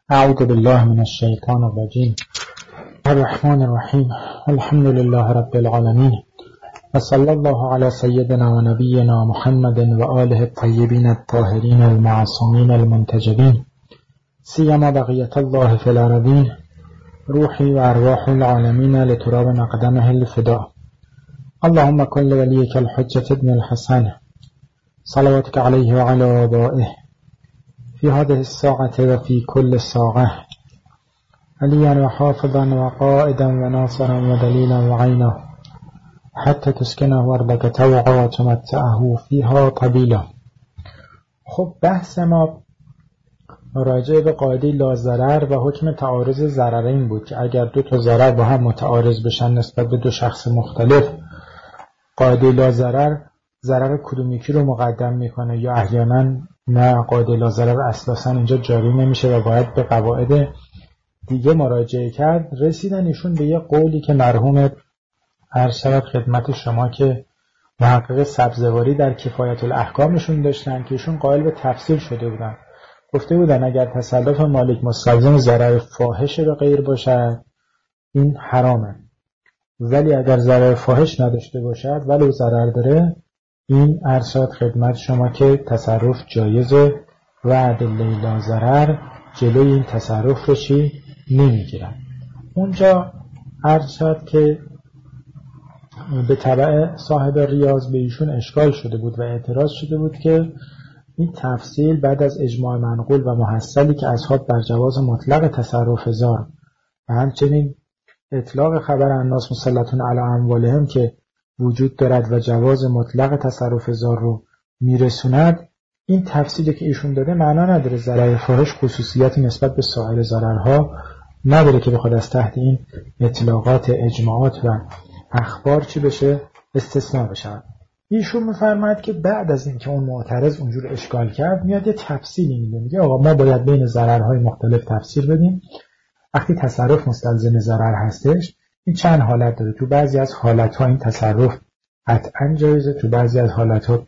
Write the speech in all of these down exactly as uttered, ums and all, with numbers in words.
اعوذ بالله من الشیطان الرجیم الرحمن الرحیم الحمد لله رب العالمین و صلی الله علی سیدنا و نبینا محمد و آله الطیبین الطاهرین المعصومین المنتجبین سیما بقیت الله فی الارضین روحی و ارواح العالمین لتراب مقدمه الفداء اللهم کل ولیک الحجة ابن الحسن صلواتك علیه و علی آبائه في هذه الساعة وفي كل ساعة عليا وحافظا وقائدا وناصرا ودليلا وعينا حتى تسكنه أرضك طوعا وتمتعه فيها طويلا. خب بحث ما راجع به قاعده لاضرر و حکم تعارض ضررین بود که اگر دو تا ضرر با هم متعارض بشن نسبت به دو شخص مختلف، قاعده لاضرر ضرر کدوم یکی رو مقدم میکنه یا احیانا نه، قاعده لاضرر اساسا اینجا جاری نمیشه و باید به قواعد دیگه مراجعه کرد. رسیدن ایشون به یه قولی که مرحوم عرض شود خدمت شما که محقق سبزواری در کفایت الاحکامشون داشتن که ایشون قائل به تفصیل شده بودن. گفته بودن اگر تصرف مالک مستلزم ضرر فاحش به غیر باشد این حرامه، ولی اگر ضرر فاحش نداشته باشد ولو ضرر داره این عرض شد خدمت شما که تصرف جایزه و ادله لاضرر جلوی این تصرف رو چی نمیگیرن. اونجا عرض شد که به تبع صاحب ریاض به ایشون اشکال شده بود و اعتراض شده بود که این تفصیل بعد از اجماع منقول و محصلی که اصحاب بر جواز مطلق تصرف زار و همچنین اطلاق خبر الناس مسلطون علی اموالهم که وجود دارد و جواز مطلق تصرف زار رو میرسوند، این تفصیلی که ایشون داده معنا نداره. ضرر فاحش خصوصیتی نسبت به سایر ضررها نداره که بخواد از تحت این اطلاقات اجماعات و اخبار چی بشه استثناء بشه. ایشون میفرماید که بعد از این که اون معترض اونجور اشکال کرد میاد یه تفصیلی میده، میگه آقا ما باید بین ضررهای مختلف تفصیل بدیم. وقتی تصرف مستلزم ضرر هستش این چند حالت داره. تو بعضی از حالت‌ها این تصرف قطعاً جایزه، تو بعضی از حالت‌ها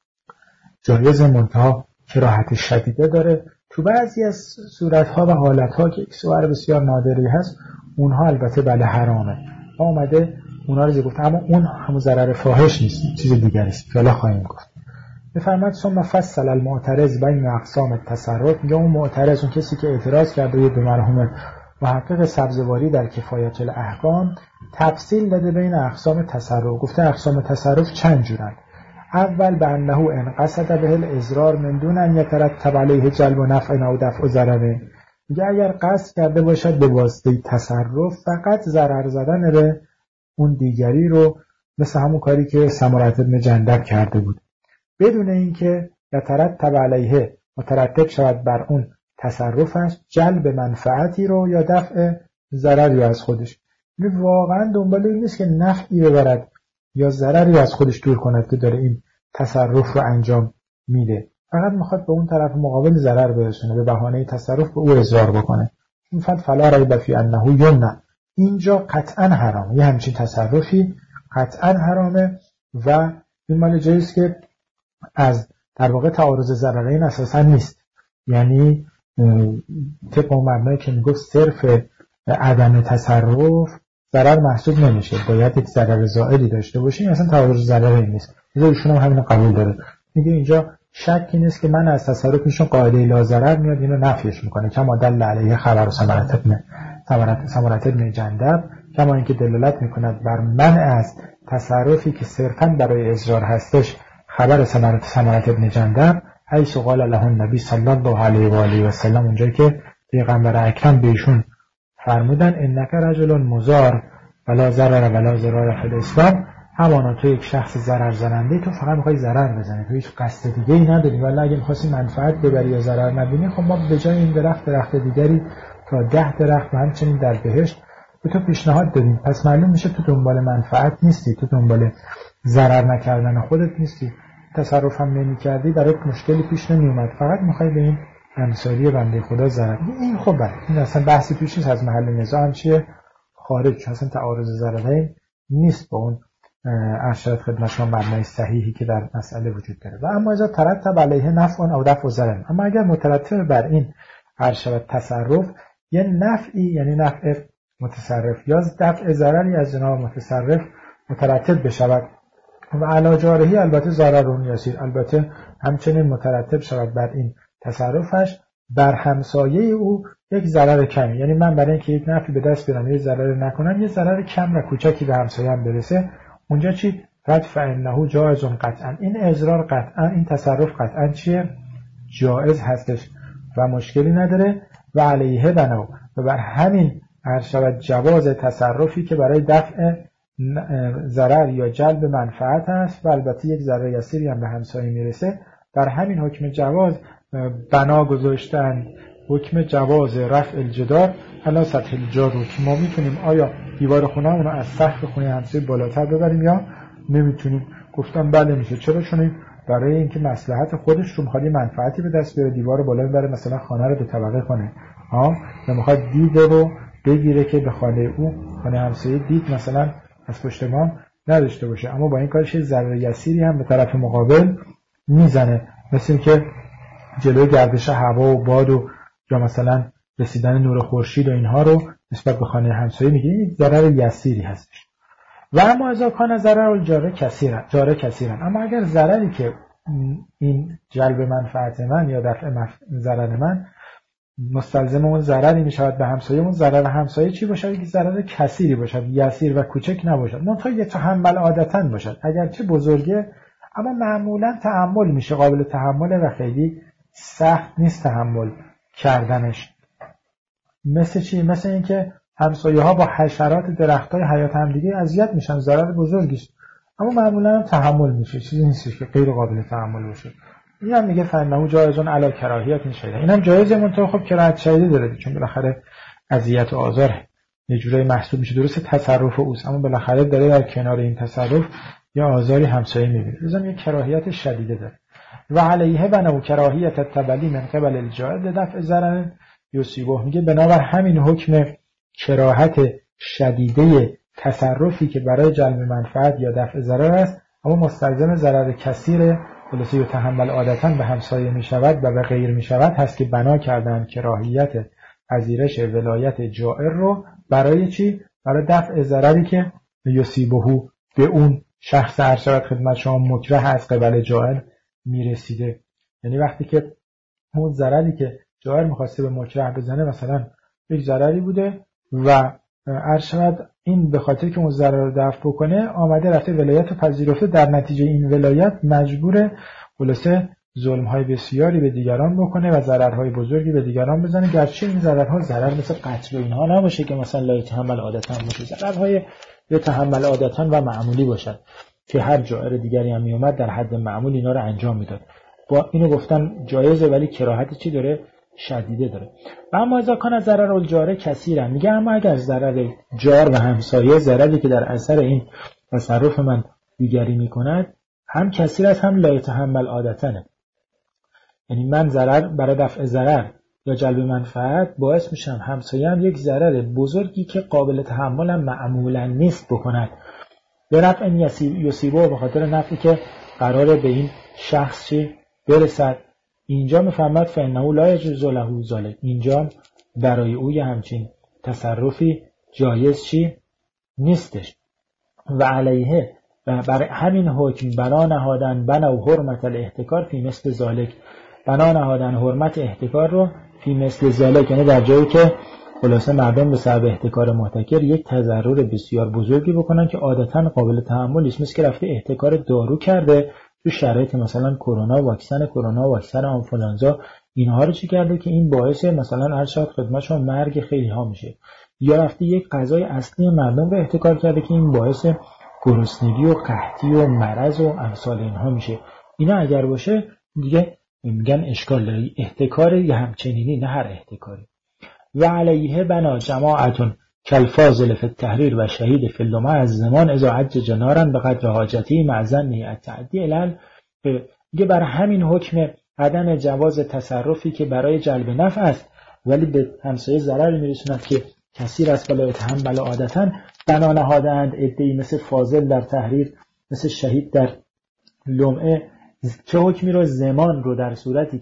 جایز منتها کراهت شدیده داره، تو بعضی از صورت‌ها و حالت‌ها که اکسوار بسیار نادری هست اونها البته بله حرامه. آمده اونها رو گفت اما اون همون ضرر فاحش نیست، چیز دیگری است که الان خواهیم گفت. بفرمایید ثم فصل المعترض بین اقسام التصرف، میگه اون معترض اون کسی که اعتراض کرده به مرحوم محقق سبزواری در کفایت الاحکام تفصیل داده بین اقسام تصرف. گفته اقسام تصرف چند جورن. اول به انه ان قصد به الاضرار من دون ان یترتب علیه جلب و نفع او دفع ضرر، میگه اگر قصد کرده باشد به واسطه تصرف فقط ضرر زدن به اون دیگری رو، مثل همون کاری که سمرة بن جندب کرده بود، بدون اینکه یترتب علیه مترتب شود بر اون تصرفش جلب منفعتی رو یا دفع ضرری از خودش، واقعا دنبال این نیست که نفعی ببرد یا ضرری از خودش دور کند که داره این تصرف رو انجام میده، فقط میخواد به اون طرف مقابل ضرر برسونه، به بهانه تصرف به او اضرار بکنه. این فقط فلا ریب فی انه یمنع، اینجا قطعا حرامه، یه همچین تصرفی قطعا حرامه و این مال جاییست که از در واقع تعارض ضررین اساسا نیست. یعنی طبق اون مبنایی که میگفت صرف عدم تصرف ضرر محسوب نمیشه، باید یک ضرر زائلی داشته باشه، این اصلا تعارض ضرری نیست. ایشون هم همین قبول داره، میگه اینجا شکی نیست که من از تصرفشون قاعده لاضرر میاد اینو نفیش میکنه، کما دل علیه خبر سمرة ابن سمرة ابن جندب، کما اینکه دلالت میکند بر منع از تصرفی که صرفا برای اضرار هستش خبر سمرة ابن جندب، حیث قال له النبی صلی الله علیه و آله و سلم، اونجایی که پیغمبر اکرم به ایشون فرمودن انک رجل مضار ولا ضرر ولا ضرار فی الاسلام، همانا تو یک شخص ضرر زننده، تو فقط میخوای ضرر بزنی، تو هیچ قصد دیگه ای نداری، ولی اگه میخواستی منفعت ببری یا ضرر نبینی، خب ما به جای این درخت درخت دیگری تا ده درخت و همچنین در بهشت به تو پیشنهاد دادیم. پس معلوم میشه تو دنبال منفعت نیستی، تو دنبال ضرر نکردن خودت نیستی، تصرف هم نمی کردی، برای مشکلی پیش نمی اومد، فقط میخوای به این امثالی بنده خدا ضرر. این خب بله این اصلا بحثی توش نیست، از محل نزاع هم چیه خارج، اصلا تعارض ضررین نیست با اون ارشاد خدمت شما مبنای صحیحی که در مسئله وجود داره. و اما اذا ترتب علیه نفع او دفع ضرر، اما اگر مترتب بر این هر شود تصرف یه نفعی، یعنی نفع متصرف، یا دفع ضرری از جناب متصرف مترتب بشود و علی جارحی البته ضرر یسیر، البته همچنین مترتب شود بر این تصرفش بر همسایه او یک ضرر کمی. یعنی من برای اینکه یک نفعی به دست بیارم یک ضرر نکنم، یه ضرر کم و کوچکی به همسایه‌ام برسه، اونجا چی؟ قد فانه جائز قطعا، این اضرار قطعا، این تصرف قطعا چیه؟ جائز هستش و مشکلی نداره. و علیه بنو، و بر همین هر شود جواز تصرفی که برای دفع ضرر یا جلب منفعت است و البته یک ضرر یسیری هم به همسایه میرسه، بر همین حکم جواز بنا گذاشتن حکم جواز رفع الجدار علی سطح الجار رو که ما میتونیم آیا دیوار خونه اونو از سقف خونه همسایه بالاتر ببریم یا نمیتونیم. گفتم بله میشه. چرا؟ چون برای اینکه مصلحت خودش رو میخواد منفعتی به دست بیاره، دیوار بالا ببره، مثلا خانه رو به طبقه کنه ها، و میخواد دید رو بگیره که به خانه او، خانه همسایه، دید مثلا از پشت ما نداشته باشه، اما با این کارش یه ضرر یسیری هم به طرف مقابل میزنه، مثل اینکه جلوی گردش هوا و باد و یا مثلا رسیدن نور خورشید و اینها رو نسبت به خانه همسایه میگه این ضرر یسیری هستش. و اما اذا کان ضرر الجار کثیرا، جار کثیرا، اما اگر ضرری که این جلب منفعت من یا دفع ضرر من مستلزم اون ضرری میشود به همسایه، اون ضرر همسایه چی باشد؟ یک ضرر کثیری باشد، یسیر و کوچک نباشد، منتها یتحمل عادتاً باشد، اگرچه بزرگه اما معمولا تحمل میشه، قابل تحمله و خیلی سخت نیست تحمل کردنش. مثل چی؟ مثل اینکه همسایه ها با حشرات درختای حیات هم دیگه اذیت میشن، ضرر بزرگیش، اما معمولا تحمل میشه، چیزی نیست که غیر قابل تحمل باشه. این هم میگه فنهو جایزون علی کراهیت این شده، این هم جایزه، منطقه خب کراهت شدیده داره، چون بالاخره اذیت و آزار یه جوری محسوب میشه، درسته تصرف اوست اما بالاخره داره در کنار این تصرف یا آزاری همسایه میبینه، لازم یه کراهیت شدیده داره. و علیه بنو کراهیت التبلی من قبل الجائز دفع ضرر یصیبه، میگه بنابر همین حکم کراهت شدیده تصرفی که برای جلب منفعت یا دفع ضرر است اما مستلزم ضرر کثیر خلاصه یتحمل عادتاً به همسایه می شود و به غیر می شود هست که بنا کردن کراهیت پذیرش ولایت جائر رو برای چی؟ برای دفع ضرری که یصیبه به اون شخص هر شود خدمت شما مکره از قبل جائر می رسیده. یعنی وقتی که اون ضرری که جائر میخواسته به مکره بزنه مثلا یک ضرری بوده و هر شود این به خاطر که اون ضرر رو دفع بکنه آمده رفته ولایت رو پذیرفته، در نتیجه این ولایت مجبور خلاصه ظلم‌های بسیاری به دیگران بکنه و ضررهای بزرگی به دیگران بزنه، گرچه این ضررها ضرر مثل قتل و اینها نباشه که مثلا لا یتحمل عادتاً باشه، ضررهای یتحمل عادتاً و معمولی باشد که هر جائر دیگری هم میومد در حد معمول اینا رو انجام میداد. با اینو گفتن جایزه ولی کراهت چی داره؟ شدیده داره. و اما اذا کان ضرر الجار کثیرا، میگه اما اگر ضرر جار و همسایه، ضرری که در اثر این تصرف من دیگری میکند هم کثیر است هم لا یتحمل عادتنه، یعنی من ضرر برای دفع ضرر یا جلب منفعت باعث میشم همسایه هم یک ضرر بزرگی که قابل تحمل هم معمولا نیست بکند، به نفع این یصیبه، به خاطر نفعی که قراره به این شخص چی برسد. اینجا میفهمد فانه لا یجوز له ذلک، اینجا برای او یه همچین تصرفی جایز چی نیستش. و علیه، و برای همین حکم بنا نهادن بنا حرمت الاحتکار فی مثل ذلک، بنا نهادن حرمت احتکار رو فی مثل ذلک، یعنی در جایی که خلاصه مردم به سبب احتکار محتکر یک تضرر بسیار بزرگی بکنن که عادتا قابل تحمل نیست، مثل که رفته احتکار دارو کرده تو شرایط مثلا کرونا، واکسن کرونا، واکسن آنفولانزا، اینها رو چی کرده که این باعث مثلا هر شب خدمتشون مرگ خیلی ها میشه، یا رفته یک غذای اصلی مردم رو احتکار کرده که این باعث گرسنگی و قحطی و مرض و امثال اینها میشه. اینا اگر باشه دیگه میگن اشکال داره، احتکار یا همچنینی، نه هر احتکاری. و علیه بنا جماعتون کالفاضل فی التحریر و شهید فی اللمع از زمان اذا عج جنارا به قدر حاجتی معزن التعدی الال، میگه بر همین حکم عدم جواز تصرفی که برای جلب نفع است ولی به همسایه ضرر میرسوند که کثیر است ولی یتحمل عادتاً، بنا نهادند عده‌ای مثل فاضل در تحریر، مثل شهید در لمعه، چه حکمی رو؟ زمان رو در صورتی که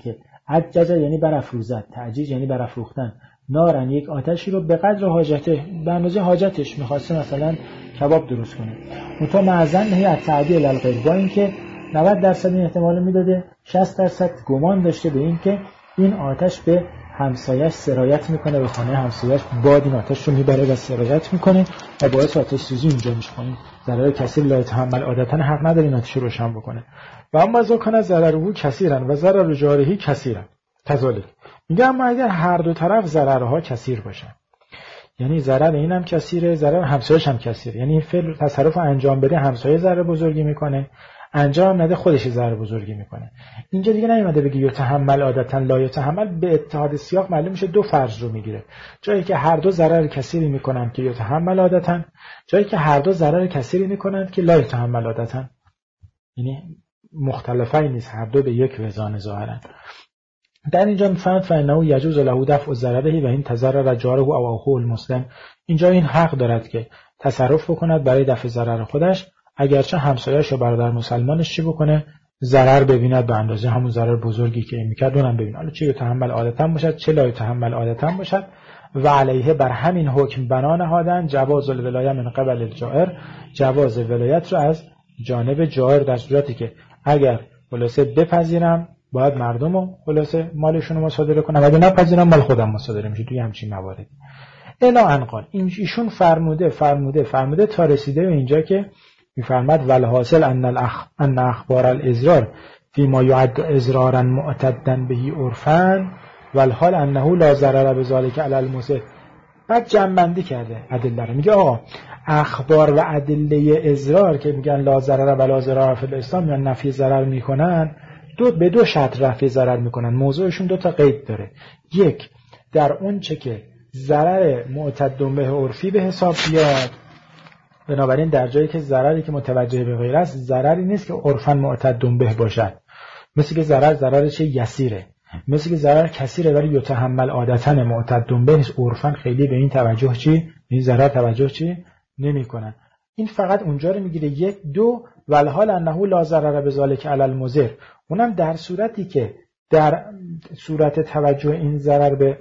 عجج یعنی برافروزد، تعجیج یعنی برافروختن. نارن یک آتشی رو به قدر حاجته، به اندازه حاجتش می‌خواسته مثلا کباب درست کنه. اونطور معزن هی التعدی الغیر، با اینکه نود درصد این احتمال میداده، شصت درصد گمان داشته به این که این آتش به همسایه‌اش سرایت میکنه، به خانه همسایه‌اش باد این آتش رو میبره و سرایت میکنه و باعث آتش سوزی اینجا میشه. این ضرر کثیر لا یتحمل، عادتاً حق نداره این آتش رو روشن بکنه. و اما ذا کان ضرره کثیرا و ضرر جاره کثیرا کذالک. میگه اما اگر هر دو طرف ضررها کثیر باشه، یعنی ضرر اینم کثیره، ضرر همسایه‌اش هم کثیره، یعنی فعل تصرف انجام بده همسایه ضرر بزرگی میکنه، انجام نده خودش ضرر بزرگی میکنه. اینجا دیگه نیومده بگه یتحمل عادتاً لا یتحمل، به اتحاد سیاق معلوم میشه دو فرض رو میگیره. جایی که هر دو ضرر کثیری میکنن که یتحمل عادتاً، جایی که هر دو ضرر کثیری میکنن که لا یتحمل عادتاً. یعنی مختلفی نیست، هر دو به یک وزن ظاهرا. در اینجا میفهمد فانه یجوز له دفع ضرره و این تضرر جاره او اخوه المسلم. اینجا این حق دارد که تصرف بکند برای دفع ضرر خودش، اگرچه همسایه‌اش و برادر مسلمانش چی بکنه؟ ضرر ببیند به اندازه همون ضرر بزرگی که میکرد اونم ببینه. حالا چه یتحمل عادتاً باشد چه لا یتحمل عادتاً باشد. و علیه بر همین حکم بنا نهادن جواز الولایه من قبل الجائر، جواز ولایت رو از جانب جائر، در صورتی که اگر خلاصه بپذیرم باید مردمو خلاصه مالشون رو مصادره کنم، اگه نپذیرم مال خودم مصادره میشه توی همچین موارد. الا انقال ایشون فرموده فرموده فرموده تا رسیده به اینجا که میفرماد والحاصل ان الاخ ان اخبار الازرار فيما يعد ازرارا معتدا به عرفا والحال انه لا ضرر بذلك علی المسر. بعد جمع کرده ادله رو، میگه آقا اخبار و ادله ازرار که میگن لا ضرر ولا ضرر فی الاسلام یا نفی ضرر میکنن، دو به دو شرط رفع ضرر میکنن. موضوعشون دو تا قید داره. یک، در اون چه که ضرر معتد به عرفی به حساب بیاد، بنابراین در جایی که ضرری که متوجه به غیر است ضرری نیست که عرفاً معتد به باشد، مثل که ضرر ضرر چه یسیره، مثل که ضرر کثیره ولی یتحمل عادتاً معتد به نیست، عرفاً خیلی به این توجه چی این ضرر توجه چی نمیکنن. این فقط اونجا رو میگیره. یک. دو، والحال انه لا ضرر بذلک علی المضر، اونم در صورتی که در صورت توجه این ضرر به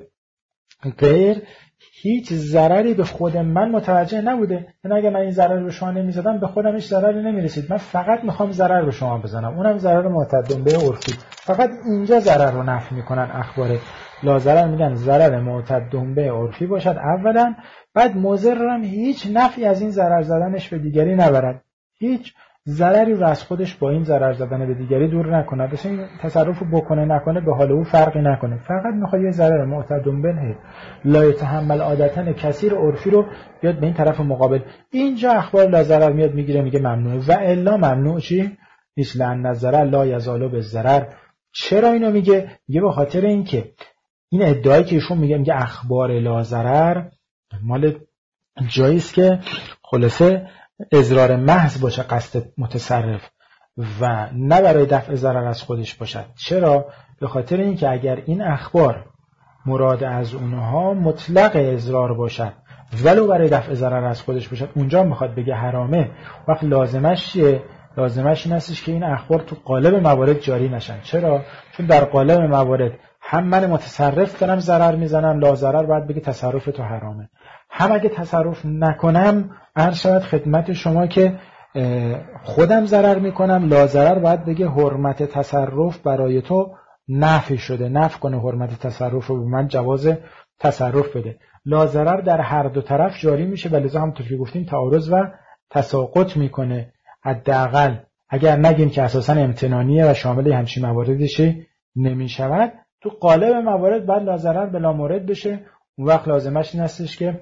غیر هیچ ضرری به خود من متوجه نبوده. یعنی اگه من این ضرر رو شما نمیزدم به خودم هیچ ضرری نمیرسید، من فقط میخوام ضرر به شما بزنم، اونم ضرر معتد به عرفی. فقط اینجا ضرر رو نفی میکنن اخبار لا ضرر، میگن ضرر معتد به عرفی باشد اولا، بعد مضر هم هیچ نفعی از این ضرر زدنش به دیگری نبرد، هیچ ضرری رو از خودش با این ضرر زدن به دیگری دور نکنه، مثلا این تصرف بکنه نکنه به حال او فرقی نکنه، فقط میخواد یه ضرر معتد به لا یتحمل عادتاً کثیر عرفی رو بیاد به این طرف مقابل. اینجا اخبار لا ضرر میاد میگیره میگه ممنوع، و الا ممنوع چی نیست، لأن الضرر لا یزال بالضرر. چرا اینو میگه؟ میگه به خاطر اینکه این ادعایی که ایشون میگه میگه اخبار لا ضرر مال جایی است که خلاصه اضرار محض باشه قصد متصرف و نه برای دفع ضرر از خودش باشد. چرا؟ به خاطر اینکه اگر این اخبار مراد از اونها مطلق اضرار باشد ولو برای دفع ضرر از خودش باشد، اونجا میخواد بگه حرامه. وقت لازمش چیه؟ لازمش این هستش که این اخبار تو قالب موارد جاری نشن. چرا؟ چون در قالب موارد هم من متصرف دارم ضرر میزنم، لا ضرر باید بگه تصرف تو حرامه، هم اگه تصرف نکنم عرض شود خدمت شما که خودم ضرر میکنم، لا ضرر باید بگه حرمت تصرف برای تو نفی شده، نفی کنه حرمت تصرف رو، به من جواز تصرف بده. لا ضرر در هر دو طرف جاری میشه و لذا همونطور که گفتیم تعارض و تساقط میکنه. حداقل اگر نگیم که اساسا امتنانیه و شامل همچین مواردی نمیشود، تو قالب موارد بعد لا ضرر بلا مورد بشه. اون وقت لازمش این هستش که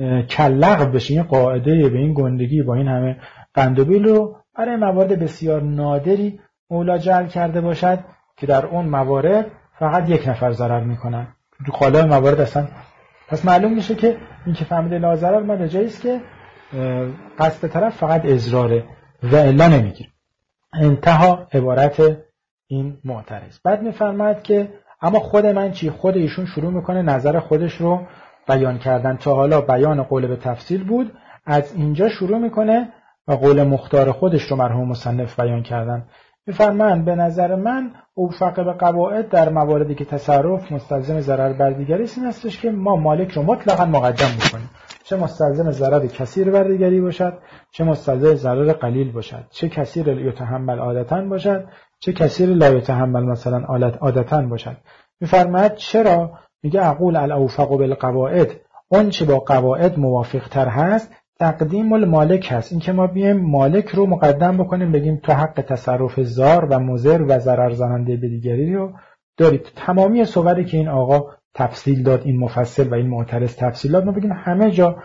کلغ بشه این قاعده به این گندگی با این همه قندوبیل رو برای موارد بسیار نادری مولا جعل کرده باشد که در اون موارد فقط یک نفر ضرر میکنن. تو قالب موارد اصلا پس معلوم میشه که این که فهمیده لا ضرر من جاییست که قصد طرف فقط اضراره و الا نمیگیره. انتها عبارت این معترض. بعد میفرماید که اما خود من چی؟ خود ایشون شروع میکنه نظر خودش رو بیان کردن. تا حالا بیان قول به تفصیل بود، از اینجا شروع میکنه و قول مختار خودش رو مرحوم مصنف بیان کردن. میفرمایند به نظر من اوفق به قواعد در مواردی که تصرف مستلزم ضرر بر دیگری است این هستش که ما مالک رو مطلقاً مقدم بکنیم، چه مستلزم ضرر کثیر بر دیگری باشد، چه مستلزم ضرر قلیل باشد، چه کثیر یتحمل عادتاً باشد، چه کثیر لا یتحمل مثلا عادتاً باشد. میفرماید چرا؟ میگه اقول الاوفق بالقواعد، اون چه با قواعد موافق تر هست تقدیم المالک هست، این که ما بیایم مالک رو مقدم بکنیم بگیم تو حق تصرف ضار و مضر و ضرر زننده به دیگری رو دارید. تمامی صوری که این آقا تفصیل داد، این مفصل و این معترض تفصیل داد، ما بگیم همه جا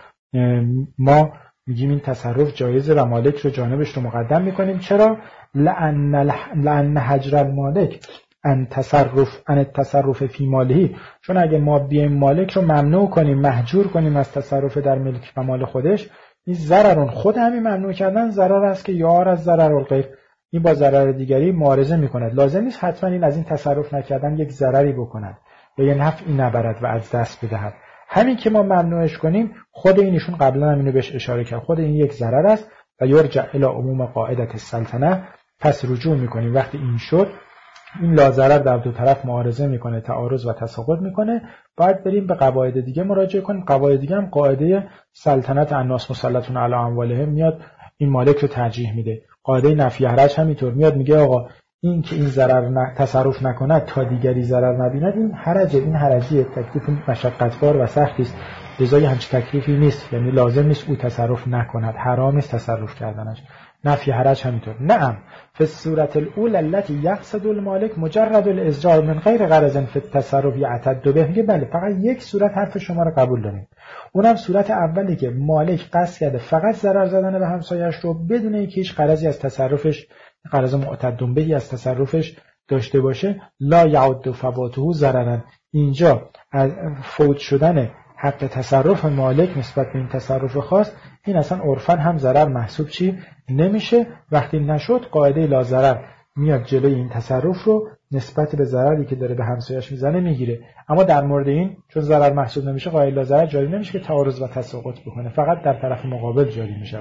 ما میگیم این تصرف جایزه و مالک رو جانبش رو مقدم میکنیم. چرا؟ لأن لأن حجر المالک ان تصرف ان التصرف فی ماله، چون اگه ما بیایم مالک رو ممنوع کنیم، محجور کنیم از تصرف در ملک و مال خودش، این ضررون، خود همین ممنوع کردن ضرر است که یار از ضرر و غیر، این با ضرر دیگری معارضه میکند. لازم نیست حتما این از این تصرف نکردن یک ضرری بکند یا یه نفعی نبرد و از دست بدهد. همین که ما ممنوعش کنیم، خود اینشون قبلا هم اینو بهش اشاره کرد، خود این یک ضرر است و یرجع الی عموم قاعده السلطنه، پس رجوع میکنیم وقتی این شد این لاضرر در دو طرف معارضه میکنه، تعارض و تساقط میکنه، باید بریم به قواعد دیگه مراجعه کنیم. قواعد دیگه هم قاعده سلطنت الناس مسلطون علی اموالهم میاد این مالک رو ترجیح میده. قاعده نفی حرج همینطور میاد میگه آقا این که این ضرر ن... تصرف نکند تا دیگری ضرر نبیند این حرجه، این حرجیه، تکلیف مشقتبار و سختی است، جزای همچین تکلیفی نیست، یعنی لازم نیست او تصرف نکند، حرام است تصرف کردنش. نفی حرج همینطور. نعم فی الصورت الاولى التي یقصد المالک مجرد الازجار من غیر غرض فی التصرف یعتد به، میگه بله فقط یک صورت حرف شما رو قبول داریم، اونم صورت اولی که مالک قصد کرده فقط ضرر زدن به همسایه‌اش رو بدون اینکه هیچ غرضی از تصرفش، غرض معتد بهی از تصرفش داشته باشه. لا یعد فواته ضررا، اینجا از فوت شدن حق تصرف مالک نسبت به این تصرف خاص این اصلا عرفاً هم ضرر محسوب چی نمیشه. وقتی نشد قاعده لا ضرر میاد جلوی این تصرف رو نسبت به ضرری که داره به همسایه‌اش میزنه میگیره. اما در مورد این چون ضرر محسوب نمیشه قاعده لا ضرر جاری نمیشه که تعارض و تساقط بکنه، فقط در طرف مقابل جاری میشه.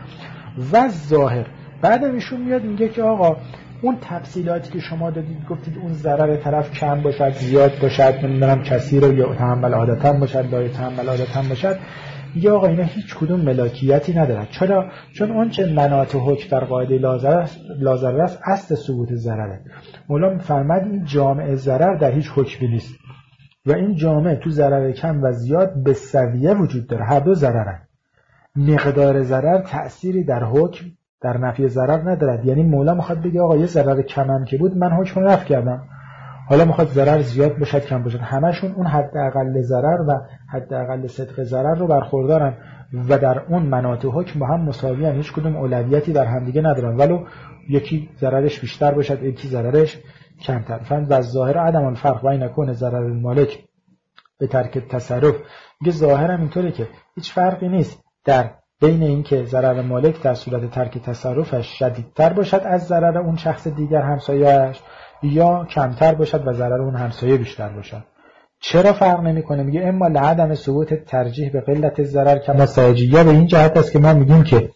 و ظاهر بعدم ایشون میاد میگه که آقا اون تفصیلاتی که شما دادید گفتید اون ضرر طرف کم باشد، زیاد باشد، نمیدونم کثیر رو یا تحمل عادتاً باشد، لا تحمل عادتاً باشد، میگه آقا اینا هیچ کدوم ملاکیتی ندارد. چرا؟ چون اون چه مناط حکم در قاعده لازرر است اصل ثبوت ضرره. مولا میفرماد این جامع ضرر در هیچ حکمی نیست و این جامع تو ضرر کم و زیاد به سویه وجود داره، هر دو ضررن. مقدار ضرر تأثیری در حکم در نفی ضرر ندارد. یعنی مولا میخواد بگه آقا یه ضرر کم هم که بود من حکم رو رفع کردم، حالا میخواد ضرر زیاد باشد کم باشد، همشون اون حداقل ضرر و حداقل صدق ضرر رو برخوردارن و در اون مناط حکم با هم مساویان، هیچ کدوم اولویتی در هم دیگه ندارن، ولو یکی ضررش بیشتر باشد یکی ضررش کمتر. فهمید؟ و ظاهر عدم الفرق بین کون ضرر المالک به ترک تصرف، میگه ظاهر هم اینطوره که هیچ فرقی نیست در بین این که ضرر مالک در صورت ترک تصرفش شدیدتر باشد از ضرر اون شخص دیگر همسایه‌اش یا کمتر باشد و ضرر اون همسایه بیشتر باشد. چرا فرق نمیکنه؟ میگه اما لعدم ثبوت ترجیح به قلت ضرر کما ساجیه، به این جهت است که ما میگیم که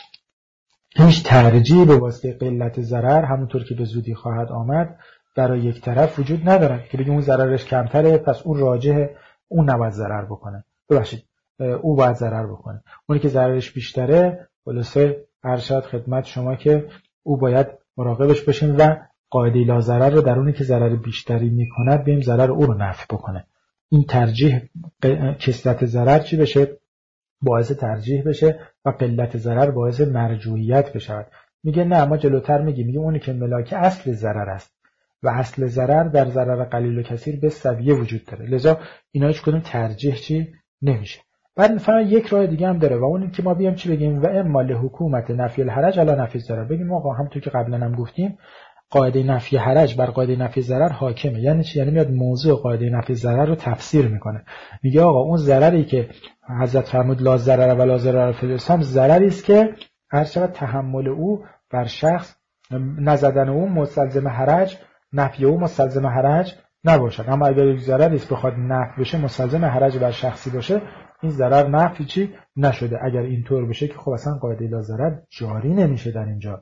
هیچ ترجیح به واسطه قلت ضرر همونطور که به زودی خواهد آمد برای یک طرف وجود نداره که بگیم اون ضررش کمتره پس اون راجحه اون نباید ضرر بکنه، ببخشید او باید ضرر بکنه. اونی که ضررش بیشتره خلاصه ارشد خدمت شما که او باید مراقبش باشیم و قاعده لا ضرر رو در اونی که ضرر بیشتری میکند بیم ضرر او رو نفی بکنه. این ترجیح کثرت ضرر چی بشه؟ باعث ترجیح بشه و قلت ضرر باعث مرجوعیت بشه. میگه نه، ما جلوتر میگیم میگیم اونی که ملاک اصل ضرر است و اصل ضرر در ضرر قلیل و کثیر به سویه وجود داره، لذا اینا هیچ کدوم ترجیح چی نمیشه. بعد مثلا یک راه دیگه هم داره و اون که ما بیام چی بگیم و اما لحکومت نفی الحرج علی نفی ضرر، بگیم آقا همونطور که قبلا هم گفتیم قاعده نفی حرج بر قاعده نفی ضرر حاکمه. یعنی چی؟ یعنی میاد موضوع قاعده نفی ضرر رو تفسیر میکنه، میگه آقا اون ضرری که حضرت فرمود لا ضرر و لا ضرر فی الاسلام ضرری است که هر چقدر تحمل او بر شخص نزدن او مستلزم حرج، نفی او مستلزم حرج نباشد. اما اگر یک ضرری است بخواد نفی بشه مستلزم حرج بر شخصی باشه این ضرر نفی چی نشده. اگر اینطور بشه که خب اصلا قاعده لا ضرر جاری نمیشه در اینجا،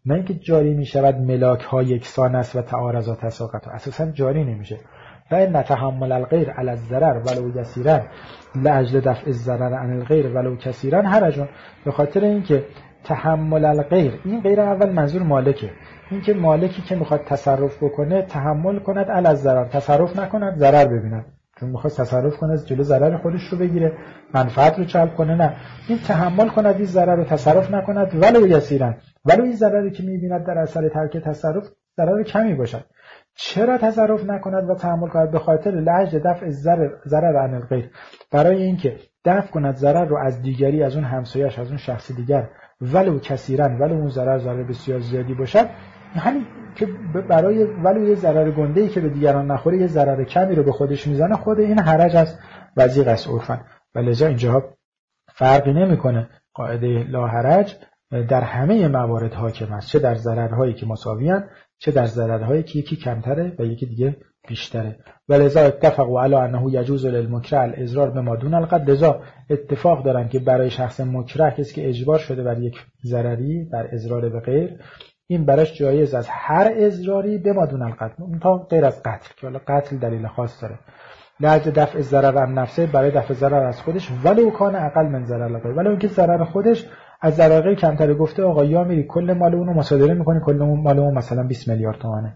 نه اینکه جاری میشود ملاک ها یکسان است و تعارض تساقط اساسا جاری نمیشه. فإن تحمل الغیر علی الضرر ولو یسیرا لاجل دفع الضرر عن الغیر ولو کثیرا حرج. به خاطر اینکه تحمل الغیر، این غیر اول منظور مالکه، اینکه مالکی که میخواد تصرف بکنه تحمل کند علی الضرر، تصرف نکند ضرر ببیند، چون میخواد تصرف کنه جلو ضرر خودش رو بگیره، منفعت رو جلب کنه. نه، این تحمل کند این ضرر رو، تصرف نکند ولو یسیرا، ولو این ضرری که میبیند در اثر ترک تصرف ضرر کمی باشد. چرا تصرف نکند و تحمل کند؟ به خاطر لاجل دفع الضرر ضرر عن الغیر، برای اینکه دفع کند ضرر رو از دیگری، از اون همسایه‌اش، از اون شخص دیگر، ولو کثیرا، ولو اون ضرر ضرر بسیار زیادی باشد، همین که برای ولو یه ضرر گنده‌ای که به دیگران نخوره یه ضرر کمی رو به خودش میزنه، خود این حرج است، وزیق است عرفاً. ولذا اینجا فرقی نمیکنه، قاعده لا حرج در همه موارد حاکم است، چه در ضررهایی که مساویان، چه در ضررهایی که یکی کمتره و یکی دیگه بیشتره. ولذا اتفقوا علی انه یجوز للمکره الاضرار بما دون القد، لذا اتفاق دارن که برای شخص مکره، کسی که اجبار شده بر یک ضرری، بر اضرار به غیر، این براش جایز است هر اضراری بما دون القد، تا غیر از قتل، که حالا قتل دلیل خاص داره، لاجل دفع ضرر عن نفسه، برای دفع ضرر از خودش، ولو کان اقل من ضرر الغیر، ولو اینکه ضرر خودش از ضرر غیر کمتره. گفته آقا یا میری کل مال اونو مصادره میکنی، کل مال اون مثلا بیست میلیارد تومانه،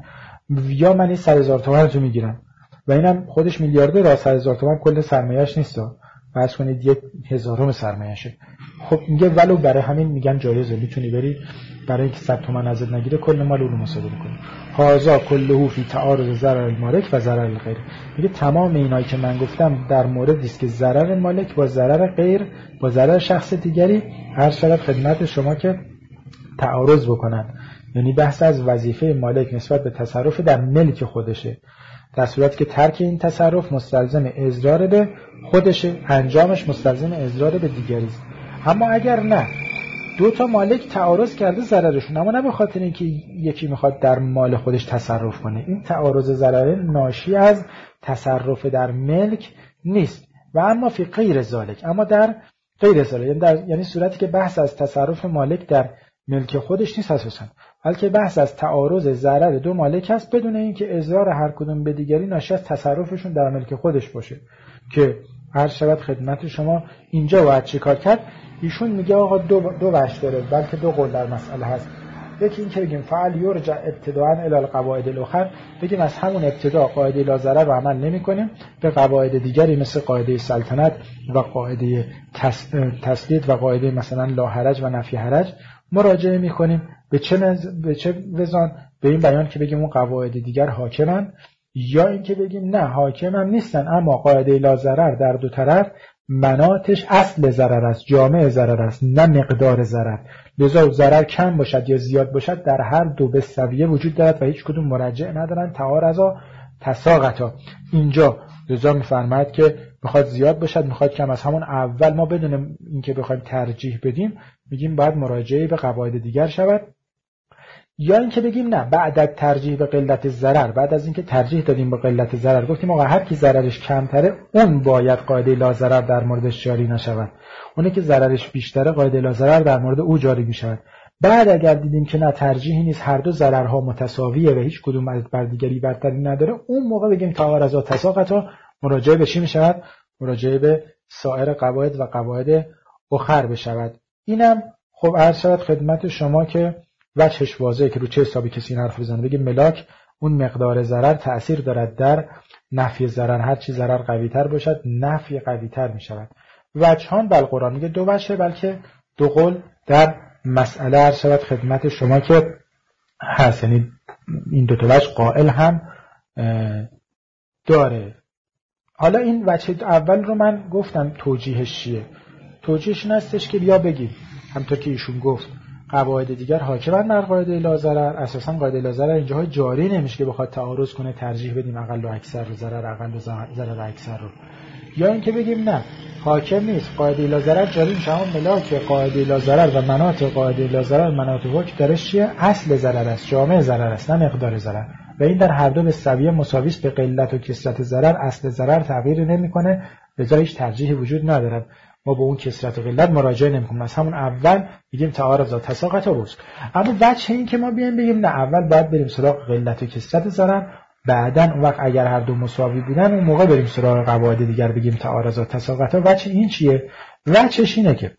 یا من این صد هزار تومان رو میگیرم و اینم خودش میلیارده، را صد هزار تومان کل سرمایه‌اش نیست، فرض کنید یک هزارم سرمایه‌شه. خب میگه ولو برای همین میگن جایزه، میتونی بری برای اینکه صد تومان ازت نگیره کل مال اونو مصادره کنی. هازا کله فی تعارض ضرر المالک و ضرر الغیر، میگه تمام اینایی که من گفتم در موردی است که ضرر مالک با ضرر غیر، با ضرر شخص دیگری هر شرط خدمت شما که تعارض بکنن، یعنی بحث از وظیفه مالک نسبت به تصرف در ملک خودشه، در صورتی که ترک این تصرف مستلزم اضرار به خودشه، انجامش مستلزم اضرار به دیگری است. اما اگر نه، دو تا مالک تعارض کرده ضررشون، اما نه به خاطر اینکه یکی میخواد در مال خودش تصرف کنه، این تعارض ضرر ناشی از تصرف در ملک نیست. و اما فی غیر ذالک، اما در غیر ذالک، یعنی در یعنی صورتی که بحث از تصرف مالک در ملک خودش نیست اساسا، بلکه بحث از تعارض ضرر دو مالک است، بدون اینکه اضرار هر کدوم به دیگری ناشی از تصرفشون در ملک خودش باشه. که هر شب خدمت شما اینجا باید چیکار کرد؟ ایشون میگه آقا دو دو وجه داره، بلکه دو قول در مسئله هست. یکی این که بگیم فعل یرجع ابتداء الی القواعد الاخر، بگیم از همون ابتدا قاعده لا ضرر رو عمل نمی‌کنیم، به قواعد دیگری مثل قاعده سلطنت و قاعده تسدید و قاعده مثلا لا حرج و نفی حرج مراجعه می‌کنیم. به چه نز... به چه وزان؟ به این بیان که بگیم اون قواعد دیگر حاکمن، یا این که بگیم نه حاکمن نیستن، اما قاعده لا ضرر در دو طرف مناطش اصل ضرر است، جامع ضرر است، نه مقدار ضرر. لذا ضرر کم باشد یا زیاد باشد در هر دو به سویه وجود دارد و هیچ کدوم مرجع ندارن، تعارضا تساقطا. اینجا لذا میفرماید که بخواد زیاد باشد، میخواد کم، از همون اول ما بدون اینکه بخوایم ترجیح بدیم میگیم باید مراجعه به قواعد دیگر شود. یا اینکه بگیم نه، بعد از ترجیح به قلت ضرر، بعد از اینکه ترجیح دادیم به قلت ضرر، گفتیم آقا هر کی ضررش کمتره اون باید قاعده لا ضرر در موردش جاری نشود، اونی که ضررش بیشتره قاعده لا ضرر در مورد او جاری میشود. بعد اگر دیدیم که نه ترجیحی نیست، هر دو ضررها متساویه و هیچ کدوم بر دیگری برتری نداره، اون موقع بگیم تعارض تساقط، مراجعه به چی میشود؟ مراجعه به سایر قواعد و قواعد اخر بشود. اینم خب عرض شود خدمت شما که وجهش واضحه که رو چه حسابی کسی این حرف بزنه. بگه ملاک اون مقدار ضرر تأثیر دارد در نفی ضرر، هر چی ضرر قوی تر باشد نفی قوی تر می شود. وجهان بل قرآن، میگه دو وجه بلکه دو قول در مسئله عرض شود خدمت شما که هست، یعنی این دو تا وجه قائل هم داره. حالا این وجه اول رو من گفتم توجیهش چیه. توجیهش این هستش که بیا بگیم همونطور که ایشون گفت قواعد دیگر حاکمن بر قاعده لا ضرر، اساسا قاعده لا ضرر اینجاها جاری نمیشه که بخواد تعارض کنه ترجیح بدیم اقل و اکثر رو، ضرر اقل و ضرر اکثر رو. یا اینکه بگیم نه حاکم نیست، قاعده لا ضرر جاری میشه، اما ملاک قاعده لا ضرر و مناط قاعده لا ضرر مناط حکم درش چیه؟ اصل ضرر است، جامع ضرر است، نه مقدار ضرر، و این در هر دو به سویه مساوی است. به قلت و کثرت ضرر اصل ضرر تغییر نمیکنه لذا هیچ ترجیحی وجود ندارد. ما به اون کثرت و قلت مراجعه نمی‌کنیم، از همون اول میگیم تعارض تساقط و رسغ. اما وجه این که ما بیایم بگیم نه اول باید بریم سراغ قلت و کثرت ضرر، بعدن اون وقت اگر هر دو مساوی بودن اون موقع بریم سراغ قواعد دیگر بگیم تعارض و تساقط. وجه این چیه؟ وجهش اینه که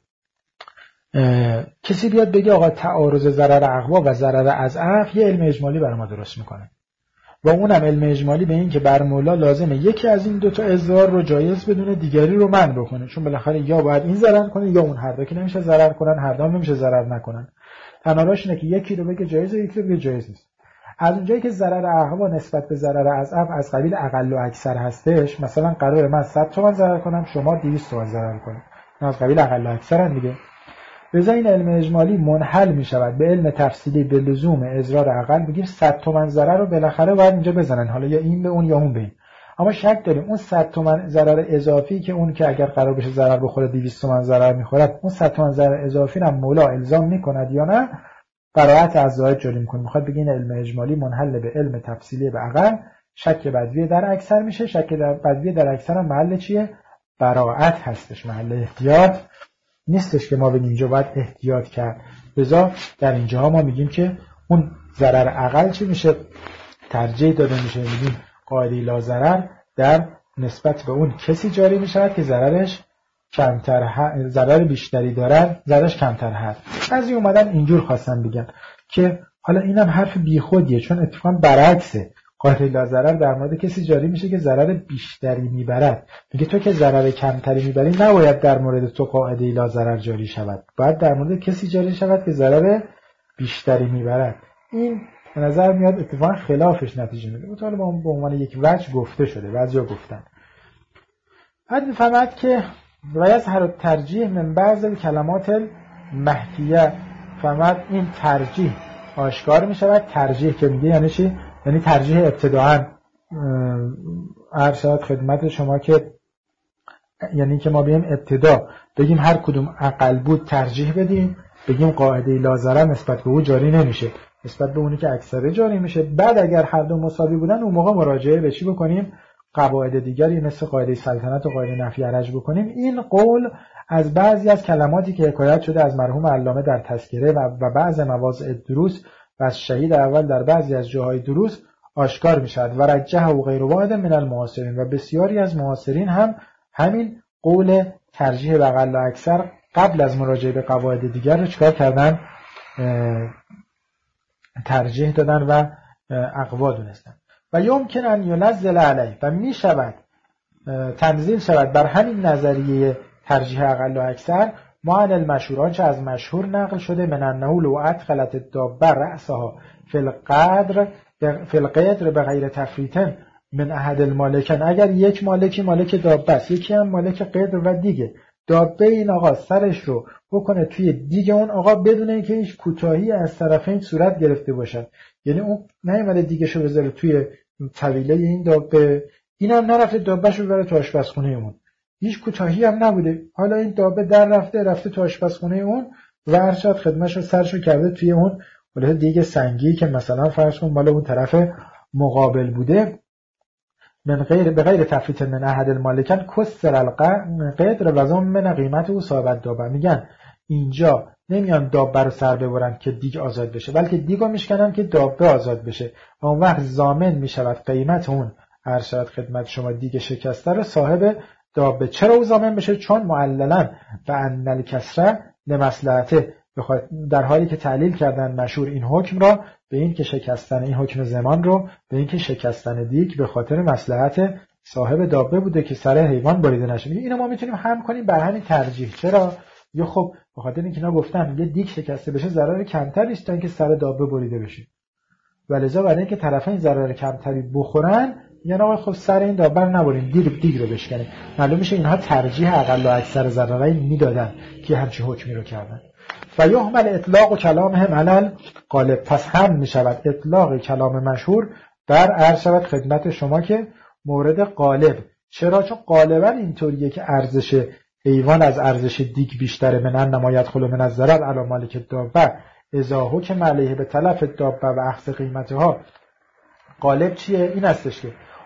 کسی بیاد بگه آقا تعارض ضرر اقوا و ضرر اضعاف یه علم اجمالی برای ما درست میکنه و اونم علم اجمالی به این که بر مولا لازمه یکی از این دوتا اضرار رو جایز بدونه، دیگری رو منع بکنه، چون بالاخره یا باید این ضرر کنه یا اون، هر دو که نمیشه ضرر کنن، هر دو نمیشه ضرر نکنن. تناراش اینه که یکی رو بگه جایزه، یکی رو بگه جایز نیست. از اونجایی که ضرر اقوا نسبت به ضرر اضعاف از قبیل اقل و اکثر هستش، مثلا قراره من صد تومان ضرر کنم شما دویست تومان ضرر کنید، از قبیل اقل و اکثرن دیگه. لذا این علم اجمالی منحل می شود به علم تفصیلی به لزوم اضرار اقل. بگیم صد تومان ضرر رو بالاخره باید اینجا بزنن، حالا یا این به اون یا اون به این. اما شک داریم اون صد تومان ضرر اضافی که اون که اگر قرار بشه ضرر بخوره دویست تومان ضرر میخورد، اون صد تومان ضرر اضافی رو مولا الزام میکند یا نه؟ براحت از زائد جاری میکنه. میخواد بگین علم اجمالی منحل به علم تفصیلی به اقل، شک بدوی در اکثر میشه. شک در بدوی در اکثر هم محل چیه؟ براحت هستش، محل احتیاط نیستش که ما بگیم اینجا باید احتیاط کرد. لذا در اینجا ما میگیم که اون ضرر اقل چی میشه؟ ترجیح داده میشه، میگیم قاعده لا ضرر در نسبت به اون کسی جاری میشه که ضررش کمتر ه... ضرر بیشتری دارن، ضررش کمتر هست. بعضی اومدن اینجور خواستن بگن که حالا اینم حرف بیخودیه، چون اتفاقا برعکسه. قاعده لا ضرر در مورد کسی جاری میشه که ضرر بیشتری میبرد. میگه تو که ضرر کمتری میبری نباید در مورد تو قاعده لا ضرر جاری شود، باید در مورد کسی جاری شود که ضرر بیشتری میبرد. این به نظر میاد اتفاقا خلافش نتیجه میده. مطالعه با به عنوان یک وجه گفته شده، بعضیا گفتن. بعد میفهمد که روایت هر ترجیح من بعض کلمات محکیه، فهمد این ترجیح آشکار میشود. ترجیح که میگه یعنی چی؟ یعنی ترجیح ابتداعاً عرض شد خدمت شما که یعنی که ما بیم ابتدا بگیم هر کدوم اقل بود ترجیح بدیم، بگیم قاعده لا ضرر نسبت به او جاری نمیشه، نسبت به اونی که اکثره جاری میشه. بعد اگر هر دو مساوی بودن اون موقع مراجعه به چی بکنیم؟ قواعد دیگری مثل قاعده سلطنت و قاعده نفی عرج بکنیم. این قول از بعضی از کلماتی که حکایت شده از مرحوم علامه در تذکره و بعض مواضع دروس و از شهید اول در بعضی از جاهای دروس آشکار میشد. و رجح و غیر واحد من المعاصرین، و بسیاری از معاصرین هم همین قول ترجیح به اقل و اکثر قبل از مراجعه به قواعد دیگر رو چکار کردن؟ ترجیح دادن و اقوا دونستن. و یمکن ان ینزل علیه، و می شود تنزیل شود بر همین نظریه ترجیح اقل و اکثر ما عن المشهور، چه از مشهور نقل شده، من انه لو ادخلت الدابه رأسها فی القدر فی القدر بغیر تفریط من احد المالکین، اگر یک مالکی مالک دابه است، یکی هم مالک قدر و دیگه، دابه این آقا سرش رو بکنه توی دیگه اون آقا بدون اینکه هیچ کوتاهی از طرفین صورت گرفته باشد، یعنی اون نیومده دیگه شو بذاره توی طویله این دابه، اینم نرفته دابه‌شو ببره تو آشپزخونه اون، هیچ کوتاهی هم نبوده، حالا این دابه در رفته رفته تو آشپزخونه اون و ارشاد خدمتشو سرشو کرده توی اون ولی دیگه سنگی که مثلا فرض کن مال اون طرف مقابل بوده، من غیر به غیر تفریط من احد المالکین کسر القدر و ضمن قیمت او صاحب دابه. میگن اینجا نمیان دابه رو سر ببرن که دیگ آزاد بشه، بلکه دیگو میشکنن که دابه آزاد بشه و اون وقت ضامن میشود قیمت اون ارشاد خدمت شما دیگ شکسته رو صاحب دابه. چرا او ضامن بشه؟ چون معللا و ان الکسره لمصلحته، در حالی که تعلیل کردن مشهور این حکم را به این که شکستن این حکم زمان رو به این که شکستن دیگ به خاطر مصلحت صاحب دابه بوده که سر حیوان بریده نشه. اینو ما میتونیم هم کنیم بر همین ترجیح. چرا؟ یا خب به خاطر اینکه اینا گفتن یه دیگ شکسته بشه ضرر کمتری است تا اینکه سر دابه بریده بشه، ولذا برای اینکه طرفین ضرر کمتری بخورن یعنی آقا خب سر این دابه رو نبریم، دیگ دیگ رو بشکنیم. معلوم میشه اینها ترجیح اقل و اکثر ضررای میدادن که همچین حکمی رو کردن. و یحمل اطلاق و کلام هم علل غالب، پس هم می شود اطلاق کلام مشهور بر عرض شود خدمت شما که مورد غالب. چرا؟ چون غالبا اینطوریه که ارزش حیوان از ارزش دیگ بیشتره. من ان نما یدخل من الضرر علی مالک الدابه اذا حکم علیه به تلف الدابه و اخذ قیمتها. غالب چیه؟ این هستش که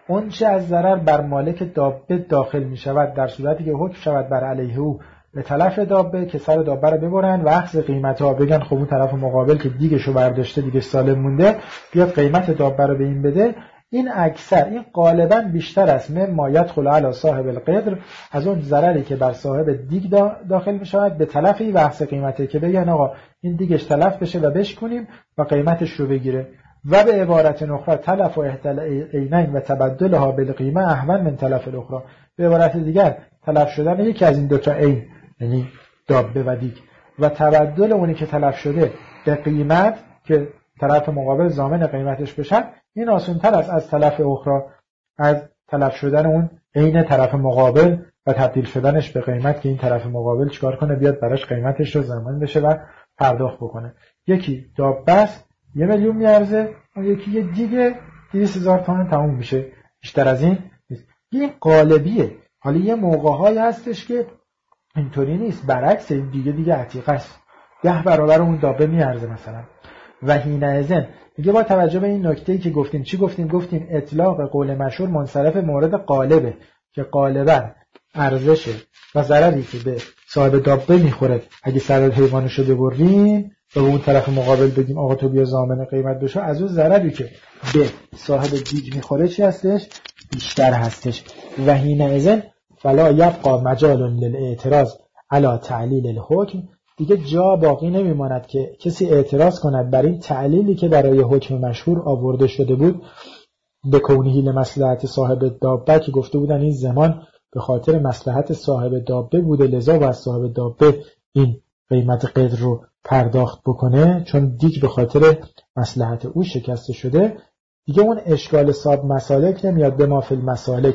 اون چه از ضرر بر مالک دابه داخل می شود در صورتی که حکم شود بر علیه او به تلف دابه که سر دابه رو ببرن و اخذ قیمتها، بگن خب اون طرف مقابل که دیگشو برداشته دیگه سالم مونده بیاد قیمت دابه رو به این بده. این اکثر این غالبا بیشتر است مما یدخل علی صاحب القدر، از اون ضرری که بر صاحب دیگ داخل می شود به تلفی و اخذ قیمته، که بگن آقا این دیگش تلف بشه و بشکنیم و قیمتش رو بگیره. و به عبارت اخرى تلف و احتل عینین و تبدلها بالقیمه اهون من تلف الاخرى. به عبارت دیگر تلف شدن یکی از این دوتا عین، یعنی دابه و دیگ، و تبدل اونی که تلف شده به قیمت که طرف مقابل ضامن قیمتش بشه، این آسان‌تر است از تلف اخرى، از تلف شدن اون عین طرف مقابل و تبدیل شدنش به قیمت که این طرف مقابل چیکار کنه، بیاد براش قیمتش رو ضامن بشه و پرداخت بکنه. یکی دابه است یه میلیون میارزه، اون یکی یه دیگه دویست هزار تومان تموم میشه، بیشتر از این نیست. این قالبیه. حالا یه موقع‌هایی هستش که اینطوری نیست، برعکس این دیگه دیگه عتیقه است، ده برابر اون دابه میارزه مثلا. و حینئذ میگه با توجه به این نکته‌ای که گفتیم، چی گفتیم؟ گفتیم اطلاق قول مشهور منصرف مورد قالبه که غالبا ارزشه و ضرری که به صاحب دابه میخوره اگه سر حیوانشو ببریم و به اون طرف مقابل بگیم آقا تو بیا ضامن قیمت بشو، از اون ضرری که به صاحب دیگ میخوره چی هستش؟ بیشتر هستش. و حینئذ فلا یبقى مجال للاعتراض علی تعلیل الحکم، دیگه جا باقی نمیماند که کسی اعتراض کند بر این تعلیلی که برای حکم مشهور آورده شده بود به کونهی لمصلحت صاحب دابه، که گفته بودن این زمان به خاطر مصلحت صاحب دابه بوده، لذا باید صاحب دابه این قیمت قدر رو پرداخت بکنه چون دیگ به خاطر مصلحت او شکسته شده. دیگه اون اشکال صاحب مسالک نمیاد. به ما فی المسالک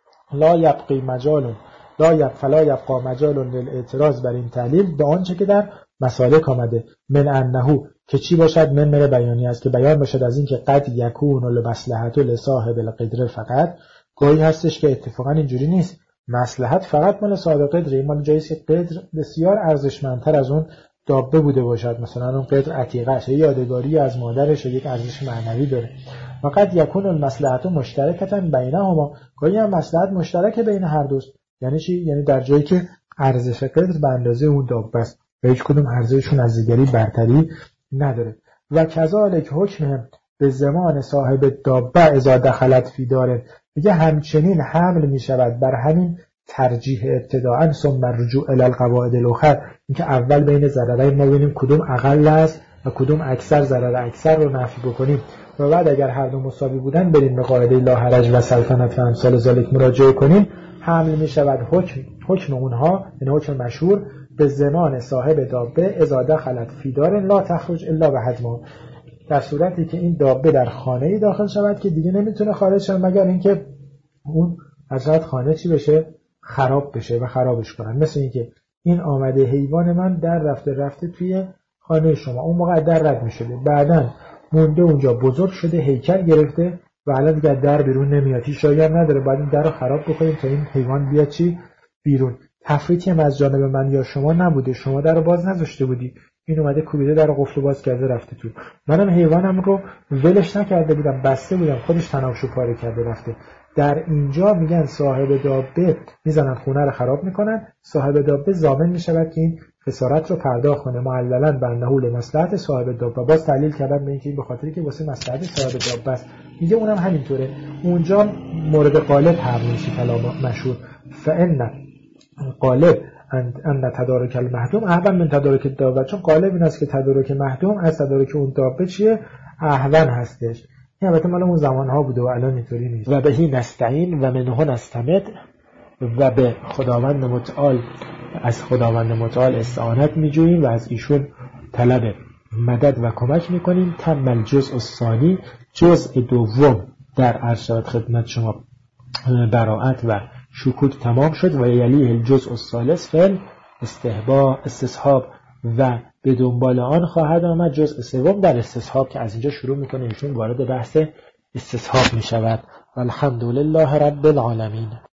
لا یبقی مجال لا یب فلا یبقى مجال للاعتراض بر این تعلیل به آنچه که در مسالک آمده، من انه که چی باشد؟ من مر بیانی است که بیان باشد از این که قد یکون لمصلحت لصاحب القدر فقط. گاهی هستش که اتفاقا اینجوری نیست، مصلحت فقط مال صاحب قدر، این مال جایی که قدر بسیار ارزشمندتر از اون دابه بوده باشد، مثلا اون قدر عتیقه شه، یادگاری از مادرش، یک ارزش معنوی داره. فقط یکون المصلحت مشترکتا بینهما، گاهی هم مصلحت مشترک بین هر دوست. یعنی چی؟ یعنی در جایی که ارزش قدر به اندازه اون دابه است و هیچ کدوم ارزششون از دیگری برتری نداره. و کذالک حکم به زمان صاحب دابه اذا دخلت فی داره، میگه همچنین حمل می شود بر همین ترجیح ابتداءً ثم رجوع الی القواعد الاخر، اینکه اول بین ضررین ما ببینیم کدوم اقل است و کدوم اکثر ضرر اکثر رو نفی بکنیم و بعد اگر هر دو مساوی بودن بریم به قاعده لا حرج و سلطنت و امثال ذالک مراجعه کنیم. حمل می شود حکم حکم اونها، یعنی حکم مشهور به زمان صاحب دابه اذا دخلت فی دار لا تخرج الا بحجمها، در صورتی که این دابه در خانه‌ای داخل شود که دیگه نمیتونه خارج شد مگر اینکه اون حضرت خانه چی بشه؟ خراب بشه و خرابش کنن. مثل اینکه این آمده حیوان من در رفته رفته توی خانه شما، اون موقع در رد میشده، بعداً مونده اونجا بزرگ شده، هیکل گرفته و الان دیگه در بیرون نمیاد، هیچ جایی هم نداره، بعد این در رو خراب بکنیم تا این حیوان بیاد چی بیرون. تفریطی هم از جانب من یا شما نبوده، شما در رو باز نذاشته بودی، این اومده کوبیده در رو قفل باز کرده رفته تو. منم حیوانم رو ولش نکرده بودم، بسته بودم، خودش تنابشو پاره کرده رفته. در اینجا میگن صاحب دابه میزنن خونه رو خراب میکنن، صاحب دابه ضامن میشود که این خسارت رو پرداخت کنه معللا بنده لمصلحت صاحب دابه. باز تعلیل کردن به اینکه این به خاطری که واسه مصلحت صاحب دابه است. میگه اونم همینطوره، اونجا مورد قالب حمل میشه کلام مشهور، فان قالب ان تدارک المحدوم اهون من تدارک الدابه، چون قالب این است که تدارک محدوم از تدارک اون دابه چیه؟ اهون هستش. این البته مال اون زمانها بوده و الان اینطوری نیست. و بهی نستعین و منه نستمد، و به خداوند متعال از خداوند متعال استعانت میجوییم و از ایشون طلب مدد و کمک میکنیم. تم الجزء الثانی، جزء دوم در ارشاد خدمت شما براءت و شکوک تمام شد. و یلیه الجزء الثالث فل استحباب استصحاب، و به دنبال آن خواهد آمد جزء سوم در استصحاب که از اینجا شروع میکنه ایشون وارد بحث استصحاب میشود. والحمدلله رب العالمین.